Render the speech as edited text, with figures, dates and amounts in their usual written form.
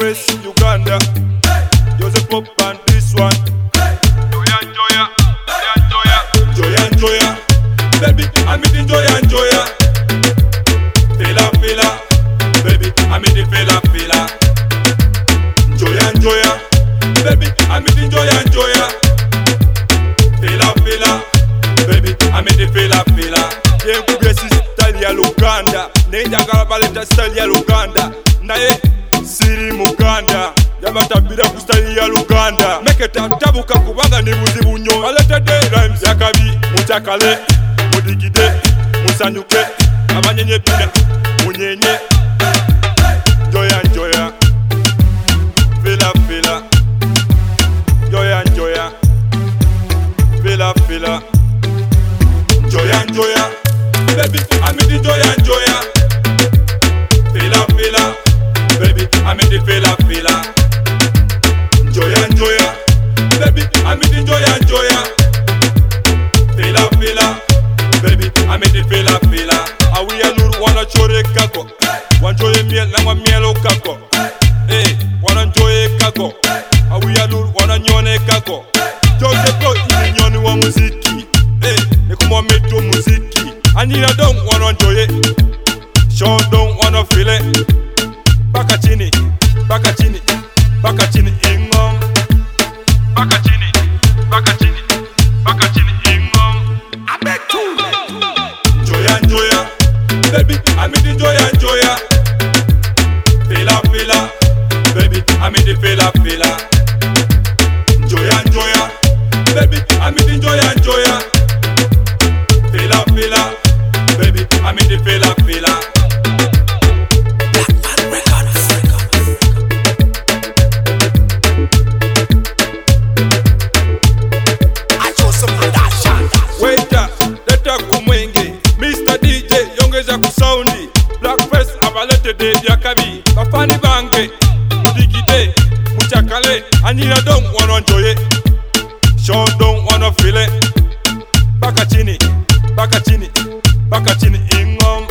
Blackface, Uganda. Joseph Pop and this one. Joya, Joya, Joya, Joya, Joya. Baby, I'm eating Joya, Joya. Fela, fela. Baby, I'm eating fela, fela. Joya, Joya. Baby, I'm eating Joya, Joya. Fela, fela. Baby, I'm eating fela, fela. Yeah, Kubesi style ya Luganda. Neja Galabaleta style ya Luganda. Naye Siri Muganda. Yabatabira ku style ya Luganda. Meketa tabuka kubanga ni buzibu nnyo. Aletede rhymes yakabi mutakale mudigide musanyuke abanyenye pina munyenye. Joya Joya fela fela. Joya Joya fela fela. Joya Joya baby I'm in the Joya Joya fela fela. Baby I'm in the fela fela. Joya Joya baby I'm in the Joya Joya fela fela. Baby I'm in the fela fela. Awi ya nuru wana chore kako wanjoye miel na wa mielo kako. Eh wana njoye kako awi ya nuru wana nyone kako. Jose ko ini nyoni wa muziki. Eh nekumo meto muziki. Anira don't wanna enjoy it. Sean don't wanna feel it. Bakachini, bakachini, bakachini ingom. Bakachini, bakachini, bakachini ingom. I beg you. Joya Joya, baby I'm in the Joya Joya. Fela fela, baby I'm in the fela fela. Joya Joya, baby I'm in the Joya Joya. Fela fela, baby I'm in the fela fela. Waiter, leta kumwenge. Mr. DJ, yongeza kusaundi. Blackface, abalete de yakabi. Bafani bange, mudigide, muchakale. Anira don't wanna enjoy it. Sean don't wanna feel it. Bakachini, bakachini, bakachini ingom.